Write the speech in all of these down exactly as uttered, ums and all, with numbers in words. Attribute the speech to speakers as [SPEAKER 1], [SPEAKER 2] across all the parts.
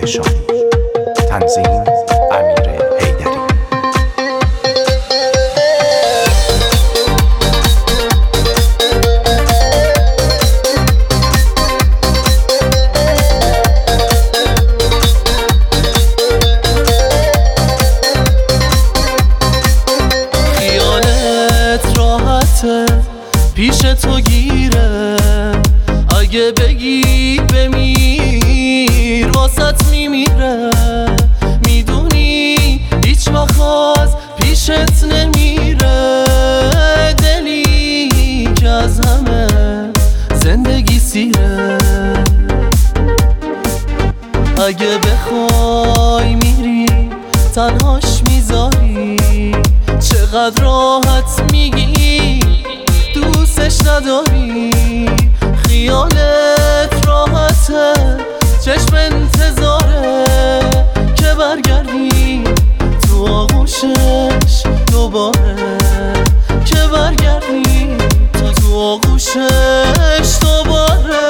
[SPEAKER 1] شاهی. تنظیم امیر حیدری.
[SPEAKER 2] خیالت راحته پیش تو گیره، اگه بگی بمیر واسط میمیره. میدونی هیچ وقت از پیشت نمیره، دلی که از همه زندگی سیره. اگه بخوای میری تنهاش میذاری، چقدر راحت میگی دوستش نداری. خیالت راحته چشم انتظاره که برگردی تو آغوشش دوباره، که برگردی تو تو آغوشش دوباره.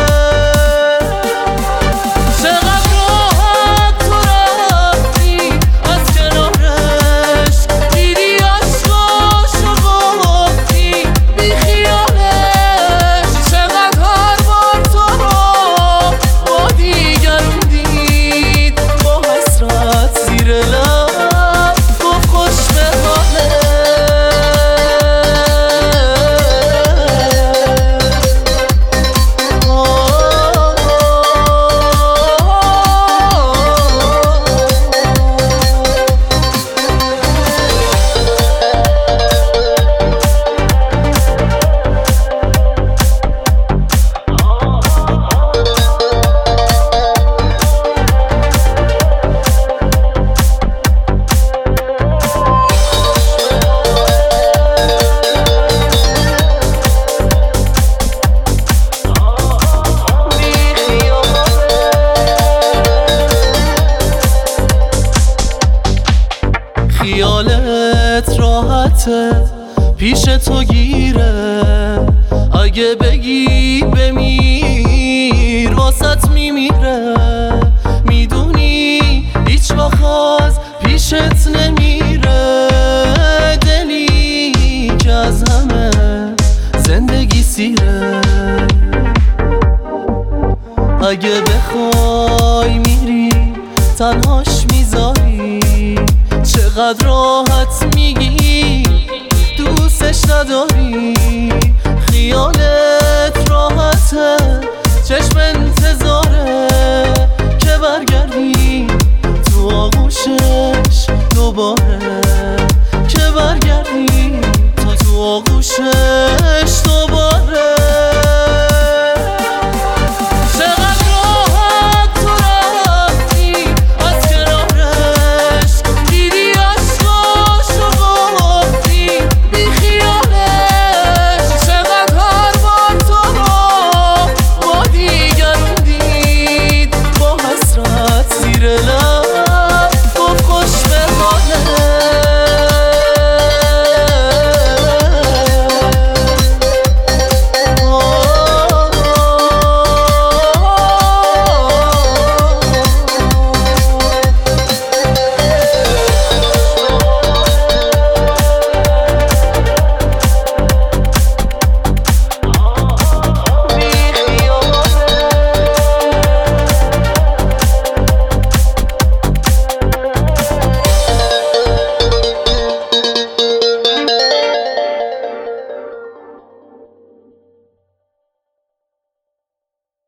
[SPEAKER 2] خیالت راحته پیش تو گیره، اگه بگی بمیر واسط میمیره. میدونی هیچ وقت از پیشت نمیره، دلی که از همه زندگی سیره. اگه بخوای میری تنهاش میذاری، چقدر راحت میگی